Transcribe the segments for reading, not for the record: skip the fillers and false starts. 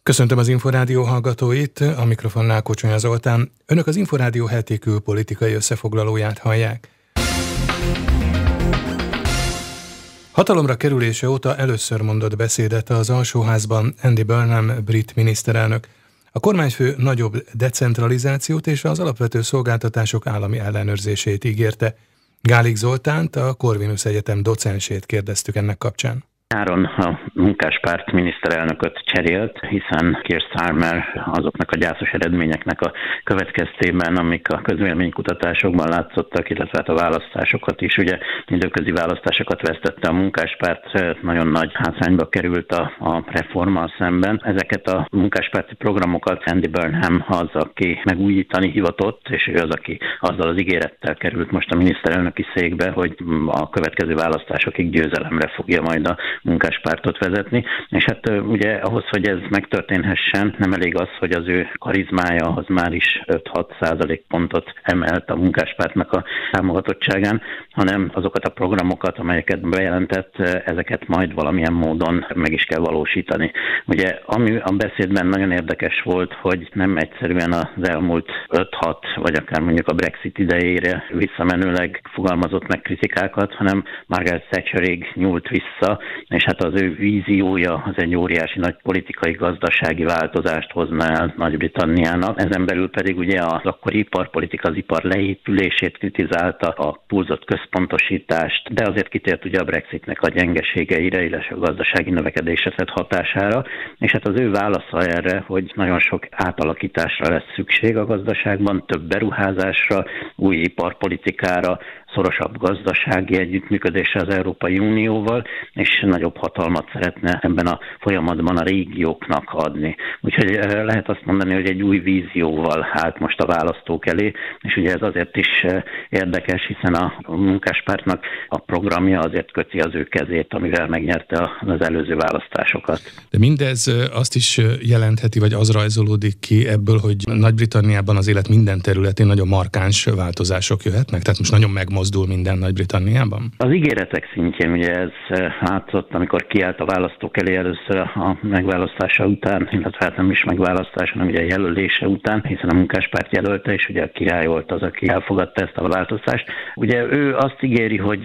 Köszöntöm az Inforádió hallgatóit, a mikrofonnál Kocsonya Zoltán. Önök az Inforádió heti külpolitikai összefoglalóját hallják. Hatalomra kerülése óta először mondott beszédet az alsóházban Andy Burnham brit miniszterelnök. A kormányfő nagyobb decentralizációt és az alapvető szolgáltatások állami ellenőrzését ígérte. Gálik Zoltánt, a Corvinus Egyetem docensét kérdeztük ennek kapcsán. Nyáron a munkáspárt miniszterelnököt cserélt, hiszen Keir Starmer azoknak a gyászos eredményeknek a következtében, amik a közvéleménykutatásokban látszottak, illetve a választásokat is, ugye időközi választásokat vesztette a munkáspárt, nagyon nagy hátrányba került a reformmal szemben. Ezeket a munkáspárti programokat Andy Burnham az, aki megújítani hivatott, és ő az, aki azzal az ígérettel került most a miniszterelnöki székbe, hogy a következő választásokig győzelemre fogja majd a munkáspártot vezetni, és hát ugye ahhoz, hogy ez megtörténhessen, nem elég az, hogy az ő karizmája az már is 5-6% pontot emelt a munkáspártnak a támogatottságán, hanem azokat a programokat, amelyeket bejelentett, ezeket majd valamilyen módon meg is kell valósítani. Ugye ami a beszédben nagyon érdekes volt, hogy nem egyszerűen az elmúlt 5-6, vagy akár mondjuk a Brexit idejére visszamenőleg fogalmazott meg kritikákat, hanem Margaret Thatcherig nyúlt vissza, és hát az ő víziója az egy óriási nagy politikai, gazdasági változást hozna el Nagy-Britanniának. Ezen belül pedig ugye az akkori iparpolitika, az ipar leépülését kritizálta, a túlzott központosítást, de azért kitért ugye a Brexitnek a gyengeségeire, illetve a gazdasági növekedésre tett hatására, és hát az ő válasza erre, hogy nagyon sok átalakításra lesz szükség a gazdaságban, több beruházásra, új iparpolitikára, szorosabb gazdasági együttműködésre az Európai Unióval, és nagyobb hatalmat szeretne ebben a folyamatban a régióknak adni. Úgyhogy lehet azt mondani, hogy egy új vízióval állt most a választók elé, és ugye ez azért is érdekes, hiszen a munkáspártnak a programja azért köti az ő kezét, amivel megnyerte az előző választásokat. De mindez azt is jelentheti, vagy az rajzolódik ki ebből, hogy Nagy-Britanniában az élet minden területén nagyon markáns változások jöhetnek? Tehát most nagyon megmozdul minden Nagy-Britanniában? Az ígéretek szintjén ugye ez látszott, amikor kiállt a választók elé először a megválasztása után, illetve hát nem is megválasztása, hanem ugye a jelölése után, hiszen a munkáspárt jelölte, és ugye a király volt az, aki elfogadta ezt a változtást. Ugye ő azt ígéri, hogy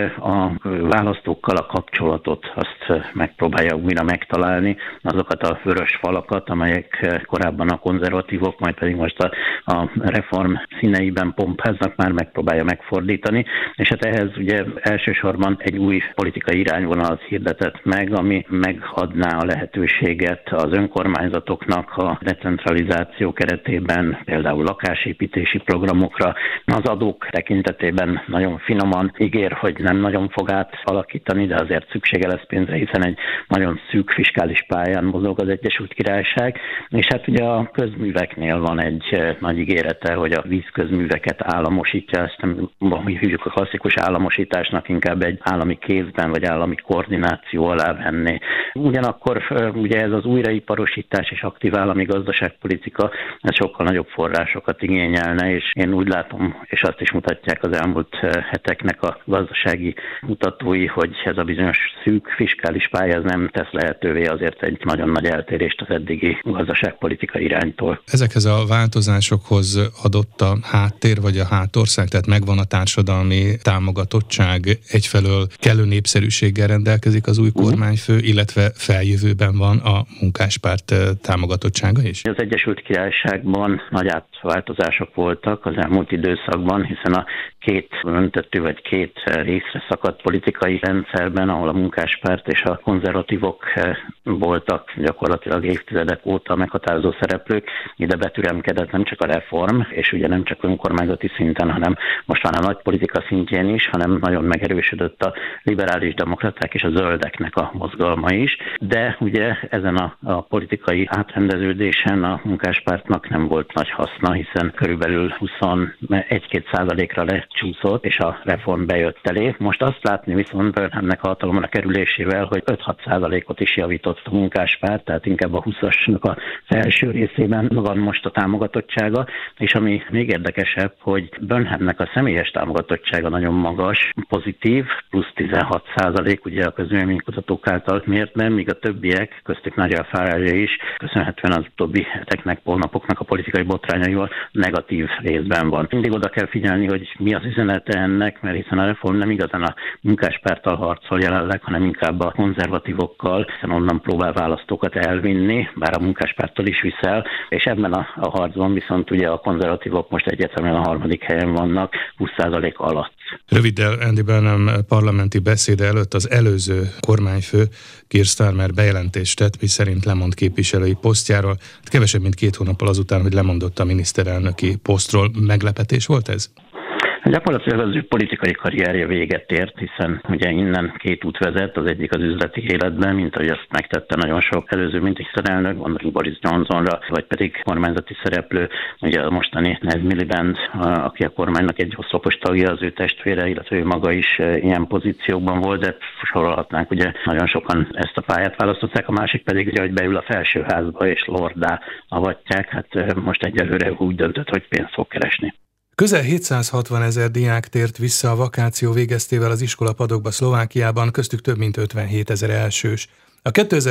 a választókkal a kapcsolatot azt megpróbálja újra megtalálni, azokat a vörös falakat, amelyek korábban a konzervatívok, majd pedig most a reform színeiben pompáznak, már megpróbálja megfordítani, és hát ehhez ugye elsősorban egy új politikai irányvonalat hirdetett meg, ami megadná a lehetőséget az önkormányzatoknak a decentralizáció keretében, például lakásépítési programokra. Az adók tekintetében nagyon finoman ígér, hogy nem nagyon fog átalakítani, de azért szüksége lesz pénzre, hiszen egy nagyon szűk fiskális pályán mozog az Egyesült Királyság, és hát ugye a közműveknél van egy nagy ígérete, hogy a vízközműveket államosítja, ezt nem hívjuk a klasszikus államosításnak, inkább egy állami kézben vagy állami koordináció alá venni. Ugyanakkor ugye ez az újraiparosítás és aktív állami gazdaságpolitika, ez sokkal nagyobb forrásokat igényelne, és én úgy látom, és azt is mutatják az elmúlt heteknek a gazdasági mutatói, hogy ez a bizonyos szűk fiskális pálya nem tesz lehetővé azért egy nagyon nagy eltérést az eddigi gazdaságpolitika iránytól. Ezekhez a változásokhoz adott a háttér vagy a hátország, tehát megvan a társadalmi támogatottság, egyfelől kellő népszerűséggel rendelkezik az új kormányfő, illetve feljövőben van a munkáspárt támogatottsága is? Az Egyesült Királyságban nagy átváltozások voltak az elmúlt időszakban, hiszen a két öntető vagy két részre szakadt politikai rendszerben, ahol a munkáspárt és a konzervatívok voltak gyakorlatilag évtizedek óta meghatározó szereplők, ide betüremkedett nem csak a reform, és ugye nem csak önkormányzati szinten, hanem most már a nagy politika szintjén is, hanem nagyon megerősödött a liberális demokraták és a zöldeknek a mozgalma is, de ugye ezen a politikai átrendeződésen a munkáspártnak nem volt nagy haszna, hiszen körülbelül 21-2%-ra átcsúszott, és a reform bejött elé. Most azt látni viszont Burnhamnek a hatalomra kerülésével, hogy 5-6%-ot is javított a munkáspárt, tehát inkább a 20-asnak a felső részében van most a támogatottsága, és ami még érdekesebb, hogy Burnhamnek a személyes támogatottsága nagyon magas, pozitív, plusz 16%, ugye a közvéleménykutatók által mértben, míg a többiek, köztük Nigel Farage is, köszönhetően az utóbbi heteknek, hónapoknak a politikai botrányaival negatív részben van. Mindig oda kell figyelni, hogy mi az üzenete ennek, mert hiszen a reform nem igazán a munkáspárttal harcol jelenleg, hanem inkább a konzervatívokkal, hiszen onnan próbál választókat elvinni, bár a munkáspárttól is viszel, és ebben a harcban viszont ugye a konzervatívok most egyértelműen a harmadik helyen vannak, 20% alatt. Röviddel Andy Burnham parlamenti beszéde előtt az előző kormányfő Keir Starmer bejelentést tett, miszerint lemond képviselői posztjáról. Kevesebb, mint 2 hónappal azután, hogy lemondott a miniszterelnöki posztról. Meglepetés volt ez? Gyakorlatilag az ő politikai karrierje véget ért, hiszen ugye innen 2 út vezet, az egyik az üzleti életben, mint ahogy azt megtette nagyon sok előző miniszterelnök, gondoljunk Boris Johnsonra, vagy pedig kormányzati szereplő, ugye a mostani Ned Miliband, aki a kormánynak egy oszlopos tagja, az ő testvére, illetve ő maga is ilyen pozíciókban volt, de sorolhatnánk, ugye nagyon sokan ezt a pályát választották, a másik pedig ugye, hogy beül a felsőházba és lordá avatják, hát most egyelőre úgy döntött, hogy pénzt fog keresni. Közel 760 000 diák tért vissza a vakáció végeztével az iskolapadokba Szlovákiában, köztük több mint 57 000 elsős. A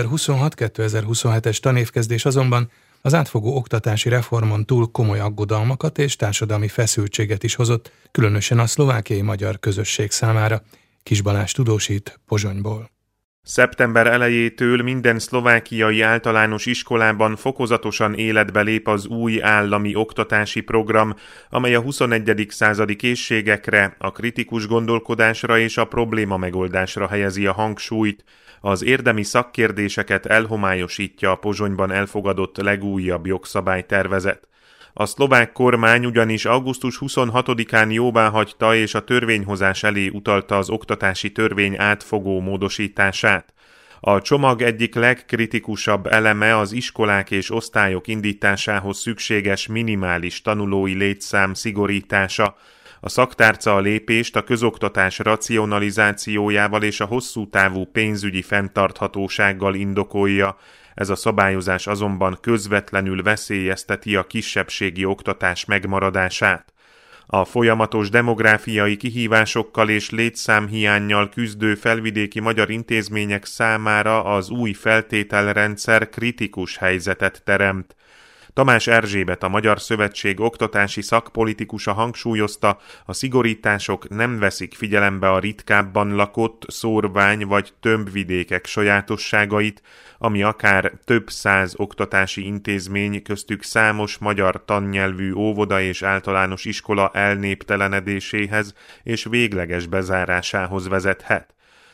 2026-2027-es tanévkezdés azonban az átfogó oktatási reformon túl komoly aggodalmakat és társadalmi feszültséget is hozott, különösen a szlovákiai magyar közösség számára. Kis Balázs tudósít Pozsonyból. Szeptember elejétől minden szlovákiai általános iskolában fokozatosan életbe lép az új állami oktatási program, amely a 21. századi készségekre, a kritikus gondolkodásra és a probléma megoldásra helyezi a hangsúlyt. Az érdemi szakkérdéseket elhomályosítja a Pozsonyban elfogadott legújabb jogszabálytervezet. A szlovák kormány ugyanis augusztus 26-án jóváhagyta és a törvényhozás elé utalta az oktatási törvény átfogó módosítását. A csomag egyik legkritikusabb eleme az iskolák és osztályok indításához szükséges minimális tanulói létszám szigorítása. A szaktárca a lépést a közoktatás racionalizációjával és a hosszú távú pénzügyi fenntarthatósággal indokolja. Ez a szabályozás azonban közvetlenül veszélyezteti a kisebbségi oktatás megmaradását. A folyamatos demográfiai kihívásokkal és létszámhiánnyal küzdő felvidéki magyar intézmények számára az új feltételrendszer kritikus helyzetet teremt. Tamás Erzsébet, a Magyar Szövetség oktatási szakpolitikusa hangsúlyozta, a szigorítások nem veszik figyelembe a ritkábban lakott szórvány vagy tömbvidékek sajátosságait, ami akár több száz oktatási intézmény, köztük számos magyar tannyelvű óvoda és általános iskola elnéptelenedéséhez és végleges bezárásához vezethet.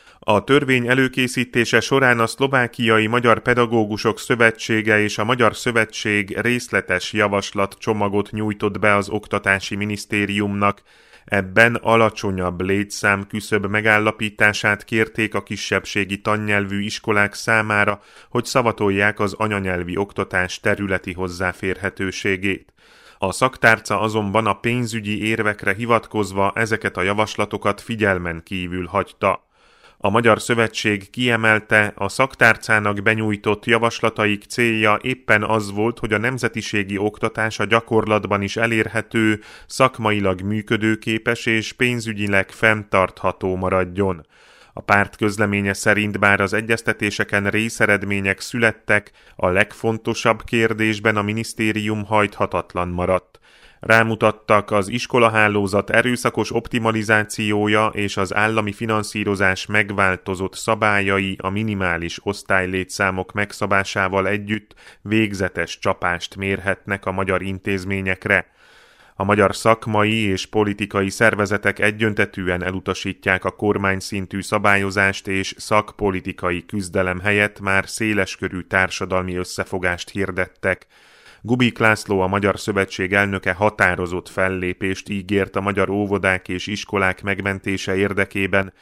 A törvény előkészítése során a Szlovákiai Magyar Pedagógusok Szövetsége és a Magyar Szövetség részletes javaslatcsomagot nyújtott be az Oktatási Minisztériumnak. Ebben alacsonyabb létszámküszöb megállapítását kérték a kisebbségi tannyelvű iskolák számára, hogy szavatolják az anyanyelvi oktatás területi hozzáférhetőségét. A szaktárca azonban a pénzügyi érvekre hivatkozva ezeket a javaslatokat figyelmen kívül hagyta. A Magyar Szövetség kiemelte, a szaktárcának benyújtott javaslataik célja éppen az volt, hogy a nemzetiségi oktatás a gyakorlatban is elérhető, szakmailag működőképes és pénzügyileg fenntartható maradjon. A párt közleménye szerint bár az egyeztetéseken részeredmények születtek, a legfontosabb kérdésben a minisztérium hajthatatlan maradt. Rámutattak, az iskolahálózat erőszakos optimalizációja és az állami finanszírozás megváltozott szabályai a minimális osztálylétszámok megszabásával együtt végzetes csapást mérhetnek a magyar intézményekre. A magyar szakmai és politikai szervezetek egyöntetűen elutasítják a kormányszintű szabályozást és szakpolitikai küzdelem helyett már széleskörű társadalmi összefogást hirdettek. Gubik László, a Magyar Szövetség elnöke határozott fellépést ígért a magyar óvodák és iskolák megmentése érdekében.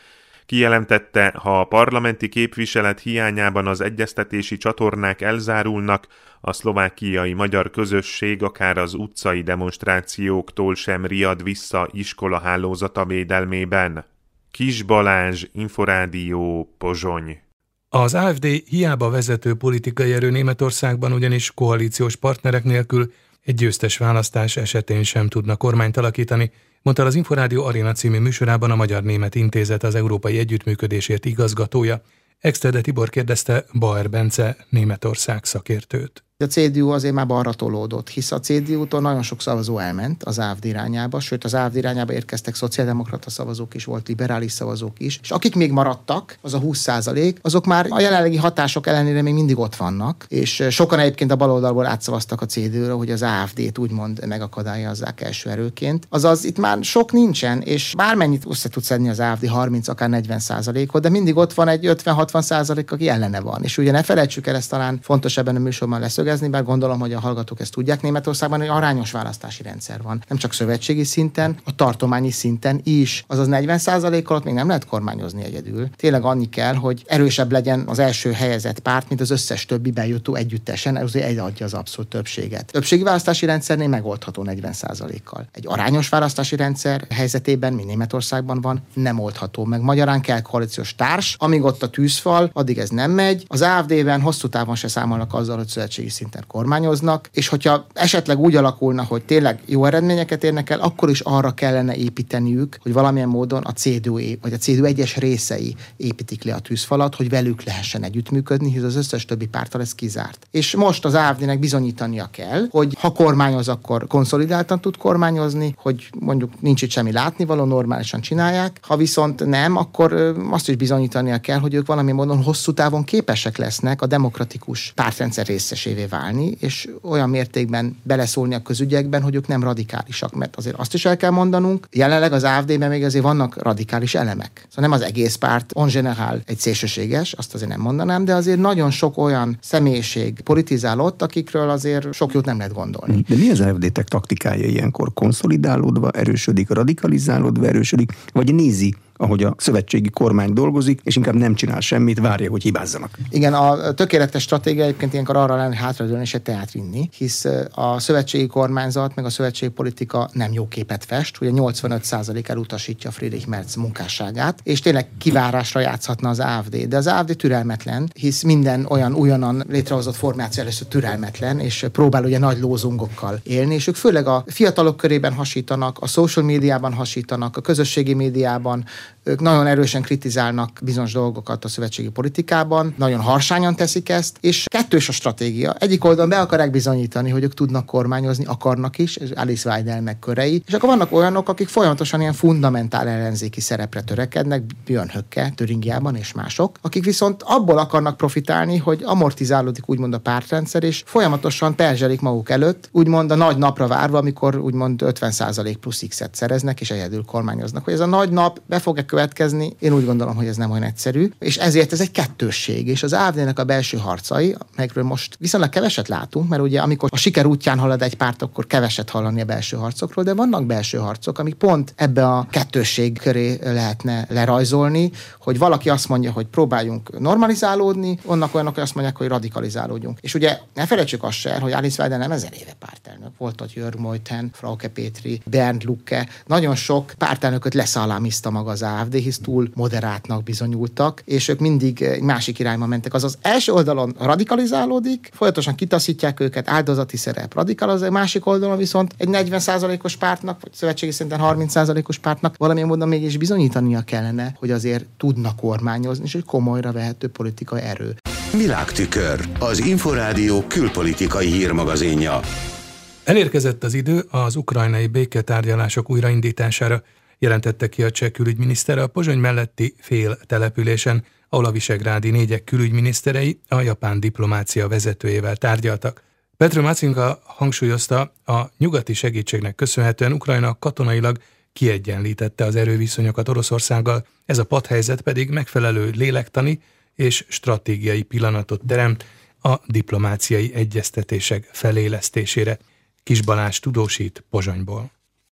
Kijelentette, ha a parlamenti képviselet hiányában az egyeztetési csatornák elzárulnak, a szlovákiai magyar közösség akár az utcai demonstrációktól sem riad vissza iskolahálózata védelmében. Kis Balázs, Inforádió, Pozsony. Az AfD hiába vezető politikai erő Németországban, ugyanis koalíciós partnerek nélkül egy győztes választás esetén sem tudna kormányt alakítani, mondta az Inforádió Arena című műsorában a Magyar-Német Intézet az Európai Együttműködésért igazgatója. Exterde Tibor kérdezte Bauer Bence Németország szakértőt. A CDU azért már balra tolódott, hisz a CDU-tól nagyon sok szavazó elment az AfD irányába, sőt az AfD irányába érkeztek szociáldemokrata szavazók is, volt liberális szavazók is, és akik még maradtak, az a 20%, azok már a jelenlegi hatások ellenére még mindig ott vannak, és sokan egyébként a baloldalból átszavaztak a CDU-ra, hogy az AfD-t úgymond megakadályozzák első erőként. Azaz itt már sok nincsen, és bármennyit össze tud szedni az AfD 30, akár 40%-ot, de mindig ott van egy 50-60%, aki ellene van. És ugye ne felejtsük el, ezt talán fontos ebben a műsorban leszögezni, bár gondolom, hogy a hallgatók ezt tudják, Németországban egy arányos választási rendszer van. Nem csak szövetségi szinten, a tartományi szinten is. Azaz 40%-kal ott még nem lehet kormányozni egyedül. Tényleg annyi kell, hogy erősebb legyen az első helyezett párt, mint az összes többi bejutó együttesen, ezért adja az abszolút többséget. Többségi választási rendszernél megoldható 40%-kal. Egy arányos választási rendszer helyzetében, mint Németországban van, nem oldható meg. Magyarán kell koalíciós társ, amíg ott a tűzfal, addig ez nem megy. Az AfD-ben hosszú távon se számolnak azzal, hogy szövetségi szinten kormányoznak, és hogyha esetleg úgy alakulna, hogy tényleg jó eredményeket érnek el, akkor is arra kellene építeniük, hogy valamilyen módon a CDU vagy a CDU egyes részei építik le a tűzfalat, hogy velük lehessen együttműködni, hisz az összes többi párttal ez kizárt. És most az AfD-nek bizonyítania kell, hogy ha kormányoz, akkor konszolidáltan tud kormányozni, hogy mondjuk nincs itt semmi látnivaló, normálisan csinálják. Ha viszont nem, akkor azt is bizonyítania kell, hogy ők valamilyen módon hosszú távon képesek lesznek a demokratikus pártrendszer részesévé válni, és olyan mértékben beleszólni a közügyekben, hogy ők nem radikálisak, mert azért azt is el kell mondanunk, jelenleg az AfD-ben még azért vannak radikális elemek. Szóval nem az egész párt, en general egy szélsőséges, azt azért nem mondanám, de azért nagyon sok olyan személyiség politizálott, akikről azért sok jót nem lehet gondolni. De mi az AfD-tek taktikája ilyenkor? Konszolidálódva erősödik, radikalizálódva erősödik, vagy nézi, ahogy a szövetségi kormány dolgozik, és inkább nem csinál semmit, várja, hogy hibázzanak? Igen, a tökéletes stratégia egyébként ilyenkor arra lenne, hogy hátradőlni és egy teát vinni, hisz a szövetségi kormányzat, meg a szövetségi politika nem jó képet fest, ugye 85% elutasítja Friedrich Merz munkásságát, és tényleg kivárásra játszhatna az AfD, de az AfD türelmetlen, hisz minden olyan újonnan létrehozott formáció először türelmetlen, és próbál ugye nagy lózungokkal élni, és ők főleg a fiatalok körében hasítanak, a social médiában hasítanak, a közösségi médiában. Ők nagyon erősen kritizálnak bizonyos dolgokat a szövetségi politikában, nagyon harsányan teszik ezt, és kettős a stratégia. Egyik oldalon be akarják bizonyítani, hogy ők tudnak kormányozni, akarnak is, ez Alice Weidel meg körei, és akkor vannak olyanok, akik folyamatosan ilyen fundamentál ellenzéki szerepre törekednek, Björn Höcke, Türingiában és mások, akik viszont abból akarnak profitálni, hogy amortizálódik úgymond a pártrendszer, és folyamatosan perzselik maguk előtt, úgymond a nagy napra várva, amikor úgymond 50% plusz X-et szereznek, és egyedül kormányoznak. Hogy ez a nagy nap be fog-e következni, én úgy gondolom, hogy ez nem olyan egyszerű, és ezért ez egy kettősség, és az AfD-nek a belső harcai, melyekről most viszonylag keveset látunk, mert ugye amikor a siker útján halad egy párt, akkor keveset hallani a belső harcokról, de vannak belső harcok, amik pont ebbe a kettősség köré lehetne lerajzolni, hogy valaki azt mondja, hogy próbáljunk normalizálódni, onnak olyanok, hogy azt mondják, hogy radikalizálódjunk. És ugye ne felejtsük azt se, hogy Alice Weidel nem 1000 éve pártelnök. Volt ott Jörg Meuthen, Frauke Petry, Bernd Lucke, nagyon sok pártelnököt leszalámizta maga az AfD, hisz túl moderátnak bizonyultak, és ők mindig egy másik irányba mentek. Azaz első oldalon radikalizálódik, folyamatosan kitaszítják őket, áldozati szerep radikalizálódik, másik oldalon viszont egy 40%-os pártnak, vagy szövetségi szinten 30%-os pártnak valamilyen módon mégis bizonyítania kellene, hogy azért tudnak kormányozni, és egy komolyra vehető politikai erő. Világtükör, az Inforádió külpolitikai hírmagazinja. Elérkezett az idő az ukrajnai béketárgyalások újraindítására, jelentette ki a cseh külügyminiszter a Pozsony melletti fél településen, ahol a visegrádi négyek külügyminiszterei a japán diplomácia vezetőjével tárgyaltak. Petro Matsinka hangsúlyozta, a nyugati segítségnek köszönhetően Ukrajna katonailag kiegyenlítette az erőviszonyokat Oroszországgal, ez a patthelyzet pedig megfelelő lélektani és stratégiai pillanatot teremt a diplomáciai egyeztetések felélesztésére. Kis Balázs tudósít Pozsonyból.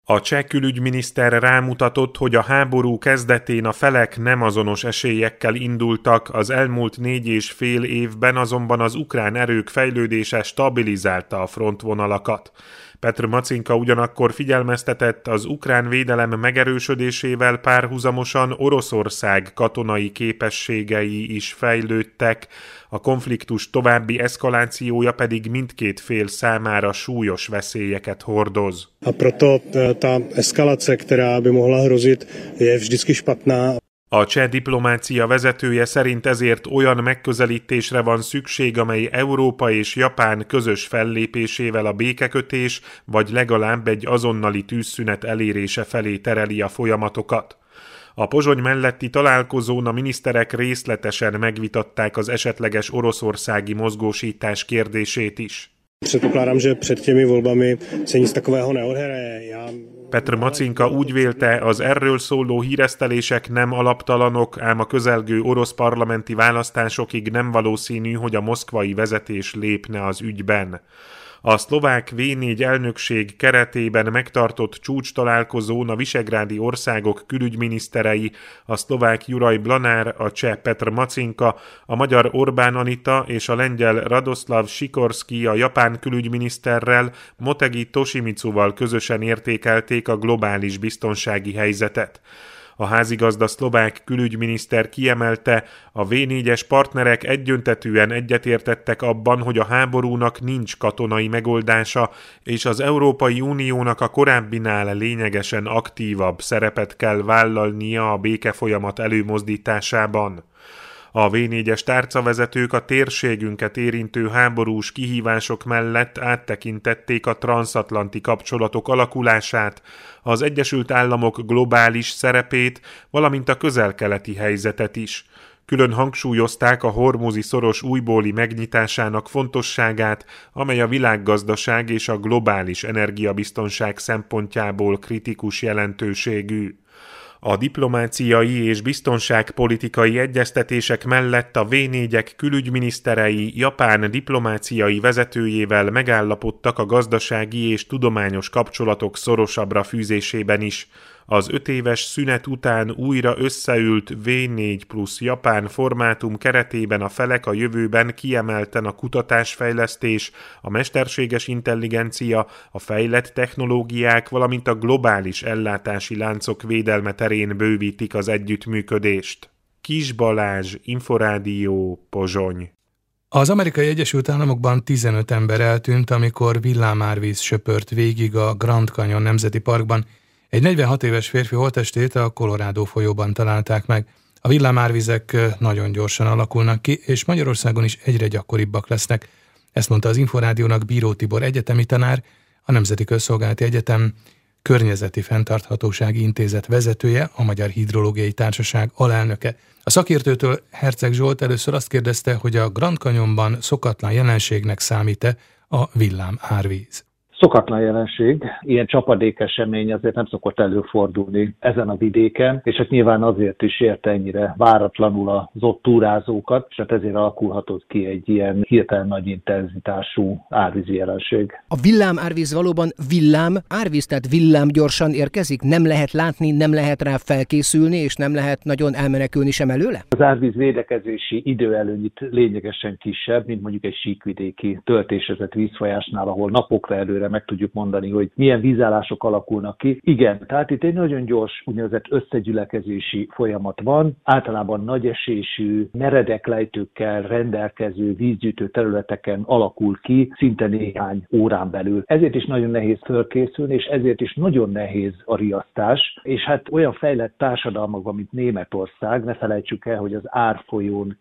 A cseh külügyminiszter rámutatott, hogy a háború kezdetén a felek nem azonos esélyekkel indultak, az elmúlt 4,5 évben azonban az ukrán erők fejlődése stabilizálta a frontvonalakat. Petr Macinka ugyanakkor figyelmeztetett, az ukrán védelem megerősödésével párhuzamosan Oroszország katonai képességei is fejlődtek, a konfliktus további eszkalációja pedig mindkét fél számára súlyos veszélyeket hordoz. A proto ta eskalace, která by mohla hrozit, je vždycky špatná. A cseh diplomácia vezetője szerint ezért olyan megközelítésre van szükség, amely Európa és Japán közös fellépésével a békekötés, vagy legalább egy azonnali tűzszünet elérése felé tereli a folyamatokat. A Pozsony melletti találkozón a miniszterek részletesen megvitatták az esetleges oroszországi mozgósítás kérdését is. Předpokládám, že před těmi volbami se nic takového neodhraje. Petr Macinka úgy vélte, az erről szóló híresztelések nem alaptalanok, ám a közelgő orosz parlamenti választásokig nem valószínű, hogy a moszkvai vezetés lépne az ügyben. A szlovák V4 elnökség keretében megtartott csúcstalálkozón a visegrádi országok külügyminiszterei, a szlovák Juraj Blanár, a cseh Petr Macinka, a magyar Orbán Anita és a lengyel Radoslav Sikorski a japán külügyminiszterrel, Motegi Toshimitsuval közösen értékelték a globális biztonsági helyzetet. A házigazda szlovák külügyminiszter kiemelte, a V4-es partnerek egyöntetűen egyetértettek abban, hogy a háborúnak nincs katonai megoldása, és az Európai Uniónak a korábbinál lényegesen aktívabb szerepet kell vállalnia a békefolyamat előmozdításában. A V4-es tárcavezetők a térségünket érintő háborús kihívások mellett áttekintették a transzatlanti kapcsolatok alakulását, az Egyesült Államok globális szerepét, valamint a közel-keleti helyzetet is. Külön hangsúlyozták a hormuzi szoros újbóli megnyitásának fontosságát, amely a világgazdaság és a globális energiabiztonság szempontjából kritikus jelentőségű. A diplomáciai és biztonságpolitikai egyeztetések mellett a V4-ek külügyminiszterei Japán diplomáciai vezetőjével megállapodtak a gazdasági és tudományos kapcsolatok szorosabbra fűzésében is. Az 5 éves szünet után újra összeült V4 plusz Japán formátum keretében a felek a jövőben kiemelten a kutatásfejlesztés, a mesterséges intelligencia, a fejlett technológiák, valamint a globális ellátási láncok védelme terén bővítik az együttműködést. Kis Balázs, Inforádió, Pozsony. Az Amerikai Egyesült Államokban 15 ember eltűnt, amikor villámárvíz söpört végig a Grand Canyon Nemzeti Parkban. Egy 46 éves férfi holttestét a Colorado folyóban találták meg. A villámárvizek nagyon gyorsan alakulnak ki, és Magyarországon is egyre gyakoribbak lesznek. Ezt mondta az Inforádiónak Bíró Tibor egyetemi tanár, a Nemzeti Közszolgálati Egyetem Környezeti Fenntarthatósági Intézet vezetője, a Magyar Hidrológiai Társaság alelnöke. A szakértőtől Herceg Zsolt először azt kérdezte, hogy a Grand Canyonban szokatlan jelenségnek számít-e a villámárvíz. Szokatlan jelenség, ilyen csapadékesemény azért nem szokott előfordulni ezen a vidéken, és hát nyilván azért is érte ennyire váratlanul az ott túrázókat, és hát ezért alakulhatott ki egy ilyen hirtelen nagy intenzitású árvízi jelenség. A villámárvíz valóban villámárvíz, tehát villámgyorsan érkezik? Nem lehet látni, nem lehet rá felkészülni, és nem lehet nagyon elmenekülni sem előle? Az árvíz védekezési időelőny itt lényegesen kisebb, mint mondjuk egy síkvidéki töltésezett vízfolyásnál, ahol napokra előre meg tudjuk mondani, hogy milyen vízállások alakulnak ki. Igen, tehát itt egy nagyon gyors úgynevezett összegyülekezési folyamat van. Általában nagy esésű, meredek lejtőkkel rendelkező vízgyűjtő területeken alakul ki szinte néhány órán belül. Ezért is nagyon nehéz fölkészülni, és ezért is nagyon nehéz a riasztás. És hát olyan fejlett társadalmakban, mint Németország, ne felejtsük el, hogy az Ár folyón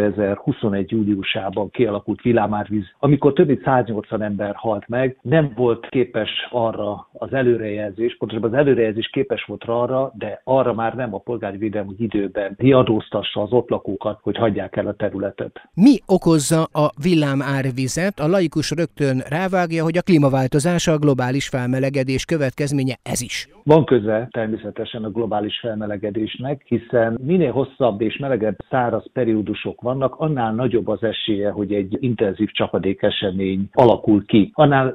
2021. júliusában kialakult villámárvíz, amikor több mint 180 ember halt meg, nem volt képes arra az előrejelzés, pontosabban az előrejelzés képes volt arra, de arra már nem a polgári védelem, hogy időben riadóztassa az ott lakókat, hogy hagyják el a területet. Mi okozza a villámárvizet? A laikus rögtön rávágja, hogy a klímaváltozás, a globális felmelegedés következménye ez is. Van köze természetesen a globális felmelegedésnek, hiszen minél hosszabb és melegebb száraz periódusok vannak, annál nagyobb az esélye, hogy egy intenzív csapadékesemény alakul ki. Annál nagyobb az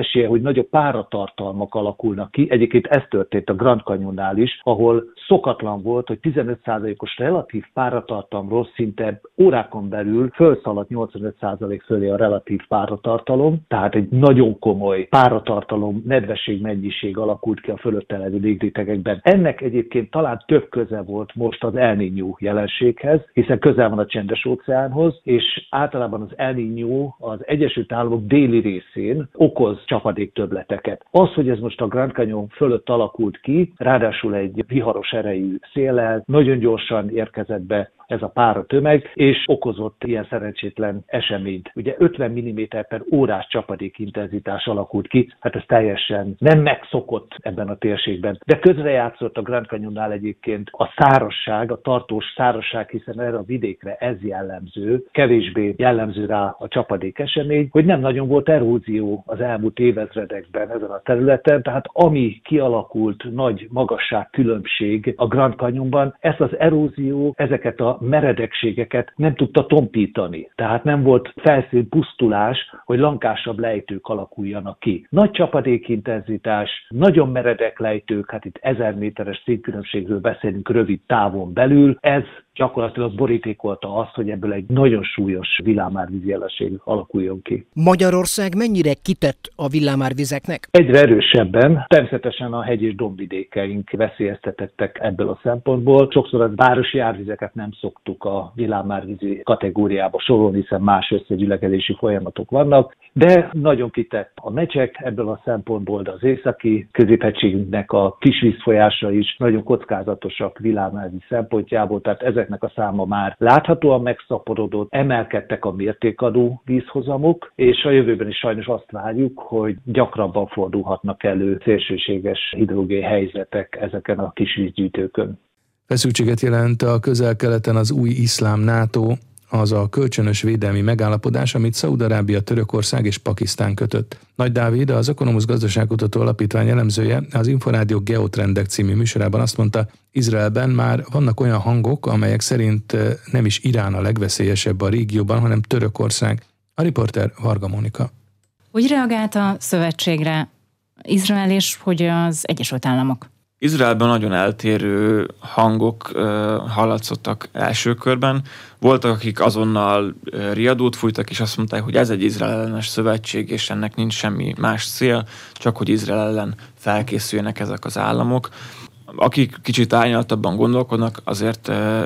esélye, hogy nagyobb páratartalmak alakulnak ki. Egyébként ez történt a Grand Canyonnál is, ahol szokatlan volt, hogy 15%-os relatív páratartalomról szinte órákon belül fölszaladt 85% fölé a relatív páratartalom, tehát egy nagyon komoly páratartalom, nedvesség mennyiség alakult ki a fölötte levő légrétegekben. Ennek egyébként talán több köze volt most az El Niño jelenséghez, hiszen közel van a Csendes-óceánhoz, és általában az El Niño az Egyesült Államok déli részén okoz csapadéktöbbleteket. Az, hogy ez most a Grand Canyon fölött alakult ki, ráadásul egy viharos erejű széllel, nagyon gyorsan érkezett be ez a páratömeg, és okozott ilyen szerencsétlen eseményt. Ugye 50 mm per órás csapadékintenzitás alakult ki, hát ez teljesen nem megszokott ebben a térségben. De közrejátszott a Grand Canyonnál egyébként a szárazság, a tartós szárazság, hiszen erre a vidékre ez jellemző, kevésbé jellemző rá a csapadék esemény, hogy nem nagyon volt erózió az elmúlt évezredekben ezen a területen, tehát ami kialakult nagy magasságkülönbség a Grand Canyonban, ezt az erózió, ezeket a meredekségeket nem tudta tompítani. Tehát nem volt felszínpusztulás, hogy lankásabb lejtők alakuljanak ki. Nagy csapadékintenzitás, nagyon meredek lejtők, hát itt 1000 méteres színkülönbségről beszélünk rövid távon belül, ez gyakorlatilag borítékolta azt, hogy ebből egy nagyon súlyos villámárvíz jelenség alakuljon ki. Magyarország mennyire kitett a villámárvizeknek? Egyre erősebben, természetesen a hegy- és dombvidékeink veszélyeztetettek ebből a szempontból. Sokszor a városi árvizeket nem szoktuk a villámárvízi kategóriába sorolni, hiszen más összegyülekezési folyamatok vannak, de nagyon kitett a Mecsek ebből a szempontból, de az északi középhegységünknek a kisvízfolyása is nagyon kockázatosak villámárvíz szempontjából, tehát ezeknek a száma már láthatóan megszaporodott, emelkedtek a mértékadó vízhozamok, és a jövőben is sajnos azt várjuk, hogy gyakrabban fordulhatnak elő szélsőséges hidrogén helyzetek ezeken a kisvízgyűjtőkön. Feszültséget jelent a Közel-Keleten az új iszlám NATO, az a kölcsönös védelmi megállapodás, amit Szaúd-Arábia, Törökország és Pakisztán kötött. Nagy Dávid, az Ökonomusz Gazdaságkutató Alapítvány elemzője, az Inforádió Geotrendek című műsorában azt mondta, Izraelben már vannak olyan hangok, amelyek szerint nem is Irán a legveszélyesebb a régióban, hanem Törökország. A riporter Varga Mónika. Hogy reagált a szövetségre Izrael és hogy az Egyesült Államok? Izraelben nagyon eltérő hangok hallatszottak első körben. Voltak, akik azonnal riadót fújtak, és azt mondták, hogy ez egy Izrael ellenes szövetség, és ennek nincs semmi más cél, csak hogy Izrael ellen felkészüljenek ezek az államok. Akik kicsit árnyaltabban gondolkodnak, azért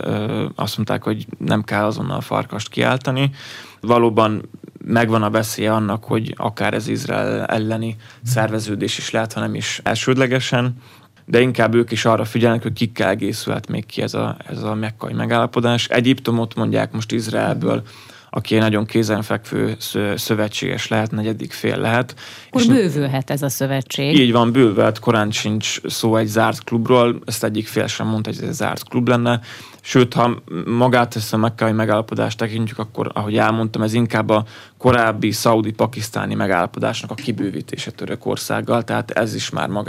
azt mondták, hogy nem kell azonnal farkast kiáltani. Valóban megvan a veszélye annak, hogy akár ez Izrael elleni szerveződés is lehet, hanem is elsődlegesen, de inkább ők is arra figyelnek, hogy kikkel egészülhet még ki ez a mekkai megállapodás. Egyiptomot mondják most Izraelből, aki egy nagyon kézenfekvő szövetséges lehet, negyedik fél lehet. Akkor bővülhet ez a szövetség. Így van, bővülhet, korán sincs szó egy zárt klubról, ezt egyik fél sem mondta, hogy ez egy zárt klub lenne. Sőt, ha magát ezt a mekkai megállapodást tekintjük, akkor, ahogy elmondtam, ez inkább a korábbi szaudi-pakisztáni megállapodásnak a kibővítése Törökországgal, tehát ez is már maga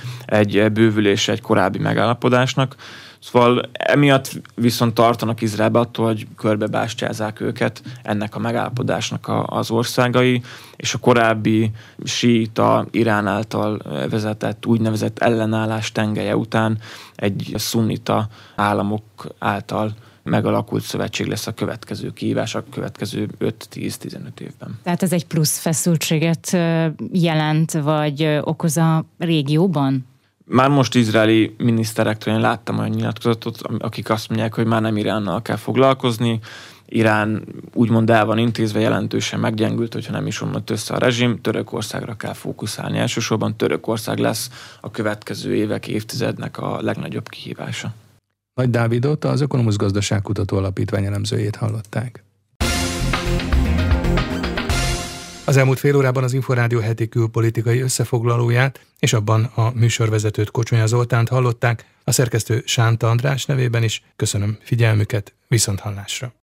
egy bővülése egy korábbi megállapodásnak. Szóval emiatt viszont tartanak Izraelbe attól, hogy körbebástyázzák őket ennek a megállapodásnak az országai, és a korábbi síita Irán által vezetett úgynevezett ellenállás tengelye után egy szunnita államok által megalakult szövetség lesz a következő kihívás a következő 5-10-15 évben. Tehát ez egy plusz feszültséget jelent, vagy okoz a régióban? Már most izraeli miniszterektől én láttam olyan nyilatkozatot, akik azt mondják, hogy már nem Iránnal kell foglalkozni. Irán úgymond el van intézve, jelentősen meggyengült, hogyha nem is omlott össze a rezsim, Törökországra kell fókuszálni. Elsősorban Törökország lesz a következő évek, évtizednek a legnagyobb kihívása. Nagy Dávidot, az Ökonomusz Gazdaságkutató Alapítvány elemzőjét hallották. Az elmúlt fél órában az Inforádió heti külpolitikai összefoglalóját, és abban a műsorvezetőt, Kocsonya Zoltánt hallották, a szerkesztő Sánta András nevében is. Köszönöm figyelmüket, viszonthallásra!